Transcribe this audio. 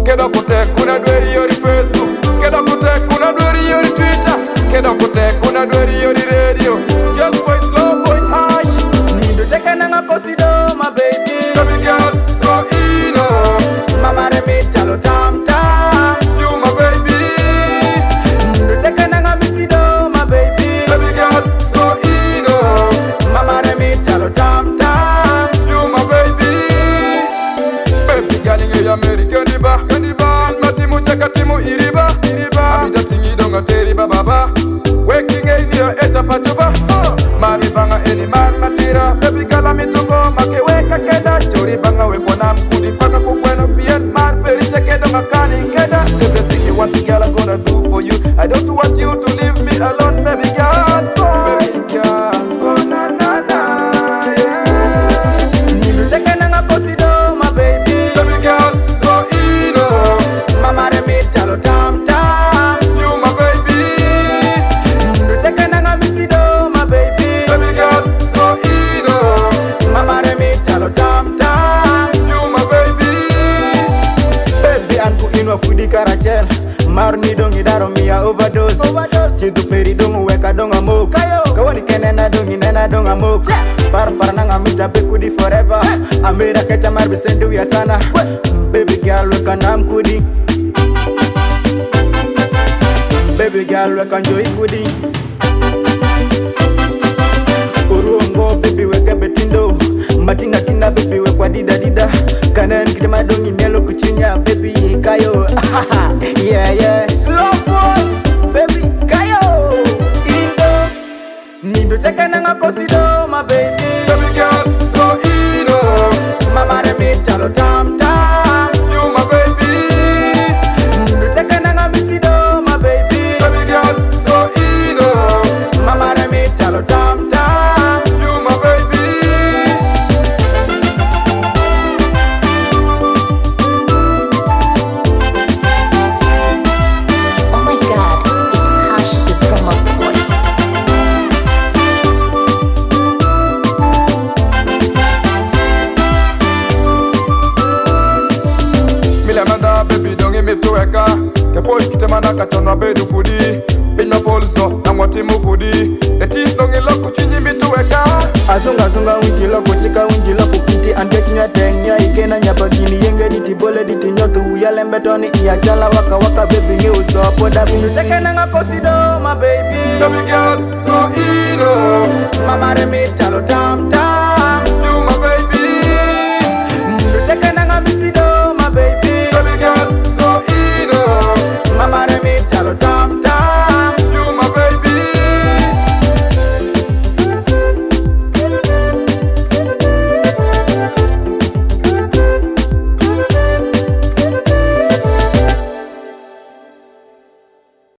Kedo kute kuna dweri yori Facebook, kedo kute kuna dweri yori Twitter, kedo kute kuna dweri yori radio. Just boy slow boy hash. Nindo cheka nanga kosido my baby. Baby girl so ino, Mama remi chalo tam tam. you my baby. Nindo cheka nanga misido my baby. Baby girl so ino, Mama remi chalo tam tam. you my baby. Baby girl inge American diba, kaniba. Matimu cheka timu iriba, iriba. Amita tingi donga teriba baba. Waking in your eta pachuba. Mami banga eni man matira. Baby girl amituko make weka keda. Chori banga we bonam kudi paka kukweno bien man. Peri cheke donga kani keda. Everything you want girl I'm gonna do for you. I don't want you to leave me alone, baby girl. Baby girl, oh na na na, yeah. Nindo cheka nanga kosido my baby. Baby girl, so ino, Mama remi chalo tam tam. you my baby. Nindo cheka nanga misido my baby. Baby girl, so ino, Mama remi chalo tam tam. you my baby. Baby anku inwa kudi karachel. Maru ni dongi daro mia overdose. Chidu peri dongu weka donga mok. Kawani kenena dongi nena donga mok. Par nanga mita be kudi forever. Amira kecha marbi sendu ya sana. Baby girl weka nam kudi. Baby girl weka njoi kudi. Uruongo baby weka betindo. Matinga tinda baby wekwa dida dida. Kanen kitema dongi mielo kuchunya baby kayo. Yeah yeah. Slow boy baby kayo. Indo Nindo cheka nanga kosido my baby. Baby girl, so ino, Mama remi chalo tam tam. you my baby. Nindo cheka nanga misido my baby. Baby girl, so ino, Mama remi chalo tam tam. you my baby. Oh my god, it's Hash the drummer boy. Mila manda baby dongi mituweka. Kepo ikitemana kachonwa bedu kudi. Pino polso na mwatimu kudi. Eti dongi loku chinyi mituweka. Azunga zunga unjilo kuchika unjilo kupiti ante chinya tenya ikena nyapa gini yenge diti bole diti nyotu uya lembetoni iya chala waka waka baby nge uso poda bini seke nanga kosido my baby. Baby girl, so ino, Mama remi chalo tam tam.